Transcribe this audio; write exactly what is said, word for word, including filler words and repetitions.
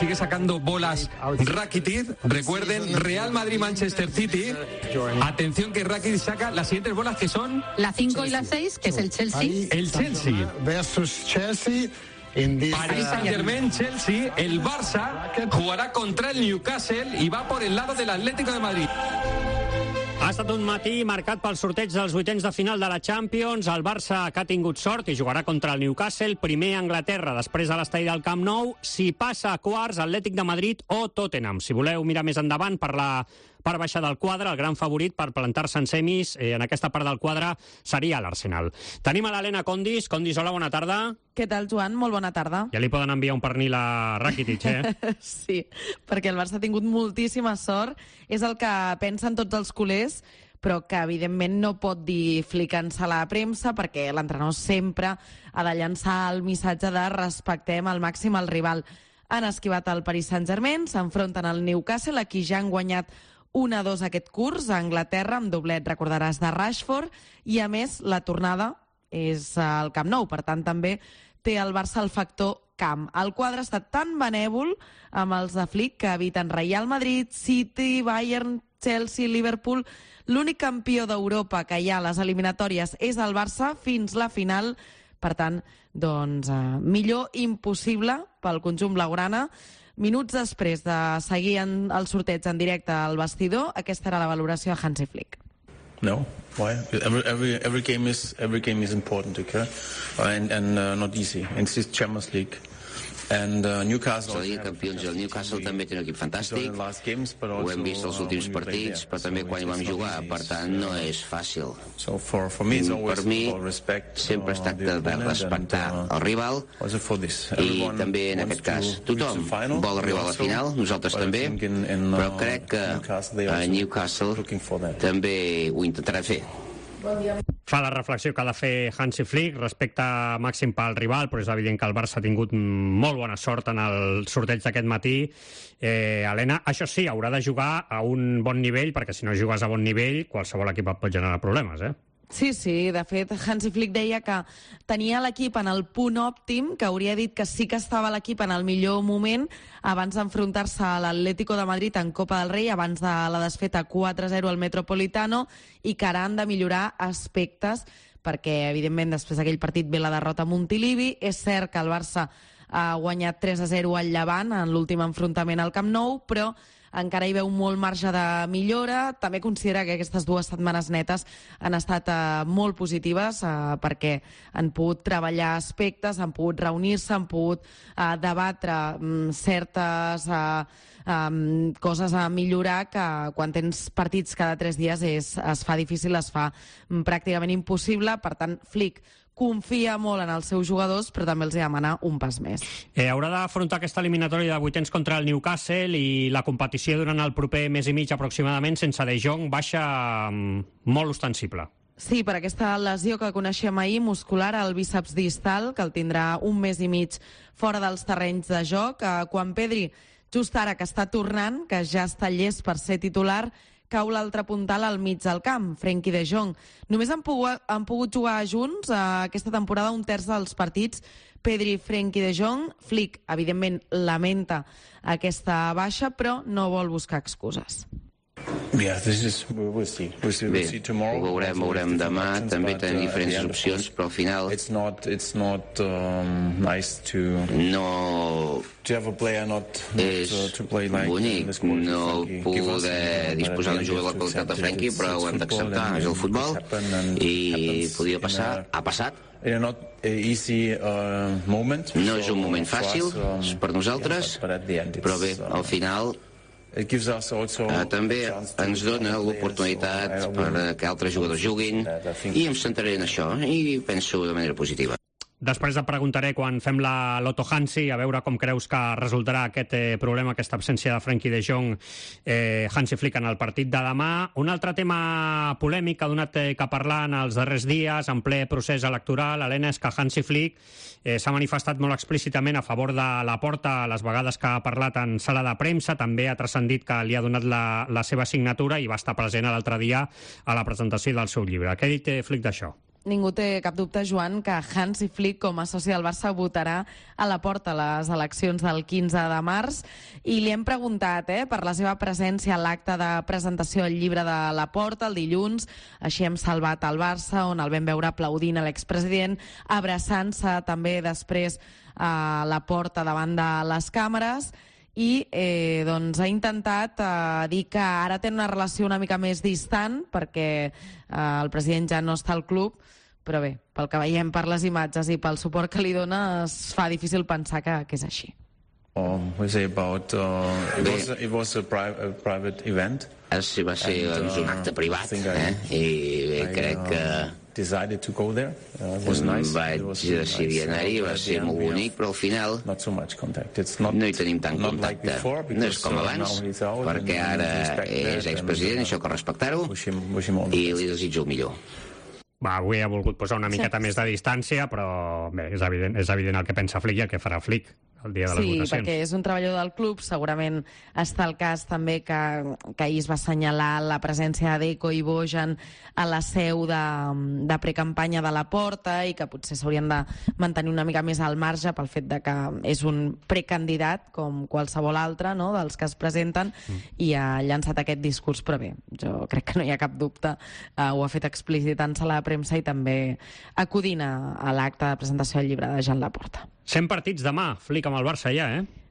sigue sacando bolas Rakitic. Recuerden, Real Madrid-Manchester City. Atención que Rakitic saca las siguientes bolas que son... La cinco y la seis, que es el Chelsea. El Chelsea. Versus Chelsea. Paris Saint-Germain, Chelsea, el Barça jugarà contra el Newcastle i va por el lado del Atlético de Madrid. Ha estat un matí marcat pel sorteig dels vuitens de final de la Champions. El Barça, que ha tingut sort i jugarà contra el Newcastle, primer a Anglaterra, després a l'estadi del Camp Nou. Si passa a quarts, Atlètic de Madrid o Tottenham. Si voleu mirar més endavant per la part baixa del quadre, el gran favorit per plantar-se en semis eh, en aquesta part del quadre seria l'Arsenal. Tenim a l'Helena Condis. Condis, hola, bona tarda. Què tal, Joan? Molt bona tarda. Ja li poden enviar un pernil a Rakitic, eh? Sí, perquè el Barça ha tingut moltíssima sort. És el que pensen tots els culers, però que evidentment no pot dir flicant-se a la premsa perquè l'entrenador sempre ha de llançar el missatge de respectem al màxim el rival. Han esquivat el Paris Saint-Germain, s'enfronten al Newcastle, a qui ja han guanyat un a dos aquest curs a Anglaterra, amb doblet, recordaràs, de Rashford, i a més la tornada és al Camp Nou, per tant també té el Barça el factor camp. El quadre ha estat tan benèvol amb els de Flick que eviten Real Madrid, City, Bayern, Chelsea, Liverpool. L'únic campió d'Europa que hi ha a les eliminatòries és el Barça fins la final. Per tant, doncs, eh, millor impossible pel conjunt blaugrana. Minuts després de seguir en el sorteig en directe al vestidor, aquesta era la valoració de Hansi Flick. No, why? Every every every game is every game is important, okay? And and uh, not easy. It's just Champions League. And uh, Newcastle... La Lliga de Campions, el Newcastle també té un equip fantàstic, ho hem vist els últims partits, però també quan hi vam jugar, per tant no és fàcil. Per mi sempre es tracta de respectar el rival i també en aquest cas tothom vol arribar a la final, nosaltres també, però crec que a Newcastle també ho intentarà fer. Fa la reflexió que ha de fer Hansi Flick respecte màxim pel rival, però és evident que el Barça ha tingut molt bona sort en el sorteig d'aquest matí. Eh, Helena, això sí, haurà de jugar a un bon nivell, perquè si no jugues a bon nivell, qualsevol equip et pot generar problemes, eh? Sí, sí, de fet, Hansi Flick deia que tenia l'equip en el punt òptim, que hauria dit que sí que estava l'equip en el millor moment abans d'enfrontar-se a l'Atlético de Madrid en Copa del Rei, abans de la desfeta quatre a zero al Metropolitano, i que ara han de millorar aspectes, perquè, evidentment, després d'aquell partit ve la derrota a Montilivi. És cert que el Barça ha guanyat tres a zero al Llevant en l'últim enfrontament al Camp Nou, però encara hi veu molt marge de millora. També considera que aquestes dues setmanes netes han estat eh, molt positives eh, perquè han pogut treballar aspectes, han pogut reunir-se, han pogut eh, debatre mm, certes eh, um, coses a millorar, que quan tens partits cada tres dies és, es fa difícil, es fa mm, pràcticament impossible. Per tant, Flick confia molt en els seus jugadors, però també els demana un pas més. Eh, haurà d'afrontar aquesta eliminatòria de vuitens contra el Newcastle i la competició durant el proper mes i mig aproximadament sense De Jong baixa molt ostensible. Sí, per aquesta lesió que coneixem ahir, muscular al bíceps distal, que el tindrà un mes i mig fora dels terrenys de joc. Quan Pedri, just ara que està tornant, que ja està llest per ser titular, cau l'altre puntal al mig del camp, Frenkie de Jong. Només han pogut, han pogut jugar junts eh, aquesta temporada un terç dels partits, Pedri, Frenkie de Jong. Flick, evidentment, lamenta aquesta baixa, però no vol buscar excuses. Yeah, this is, we'll see. We'll see. We'll see tomorrow. Bé, ho veurem, ho veurem demà, també tenim diferents opcions, però al final it's not, it's not um, nice to no to have a player not, not és uh, to play like bonic no poder disposar d'un jugador de la qualitat de Frenkie, però ho hem d'acceptar, és el futbol i podia passar, ha passat. Easy, uh, moment. No és un moment fàcil per nosaltres, però bé, al final Uh, també ens dona l'oportunitat per que altres jugadors juguin i em centraré en això i penso de manera positiva. Després et preguntaré, quan fem la Loto Hansi, a veure com creus que resultarà aquest eh, problema, aquesta absència de Frenkie de Jong, eh, Hansi Flick en el partit de demà. Un altre tema polèmic que ha donat eh, que parlar en els darrers dies, en ple procés electoral, Helena, és que Hansi Flick eh, s'ha manifestat molt explícitament a favor de Laporta a les vegades que ha parlat en sala de premsa. També ha transcendit que li ha donat la, la seva signatura i va estar present l'altre dia a la presentació del seu llibre. Què ha dit eh, Flick d'això? ningú té cap dubte, Joan, que Hansi Flick, com a soci del Barça, votarà a la porta a les eleccions del quinze de març. I li hem preguntat eh, per la seva presència a l'acte de presentació del llibre de Laporta el dilluns. Així hem salvat el Barça, on el vam veure aplaudint a l'expresident, abraçant-se també després a la porta davant de les càmeres. I eh, doncs ha intentat eh, dir que ara té una relació una mica més distant perquè eh, el president ja no està al club, però bé, pel que veiem per les imatges i pel suport que li dona es fa difícil pensar que, que és així. Um, we say about, uh, it, was, it was a, pri a private event. Sí, va ser And, uh, un acte privat, eh? I bé, crec que... decided to go there. Uh, it was nice. Vaig decidir anar-hi, va ser molt bonic, però al final no hi tenim tant contacte. No és com abans, perquè ara és expresident, això cal respectar-ho, i li desitjo el millor. Va, avui ha volgut posar una miqueta més de distància, però bé, és evident, és evident el que pensa Flick i el que farà Flick el dia de les sí, votacions. Sí, perquè és un treballador del club. Segurament està el cas també que, que ahir es va assenyalar la presència de Deco i Bojan a la seu de, de precampanya de la Porta i que potser s'haurien de mantenir una mica més al marge pel fet de que és un precandidat com qualsevol altre, no?, dels que es presenten, mm. i ha llançat aquest discurs, però bé, jo crec que no hi ha cap dubte. Uh, ho ha fet explicitant-se a la premsa i també acudint a, a l'acte de presentació del llibre de Joan Laporta. cent partits demà, Flick amb el Barça ja, eh?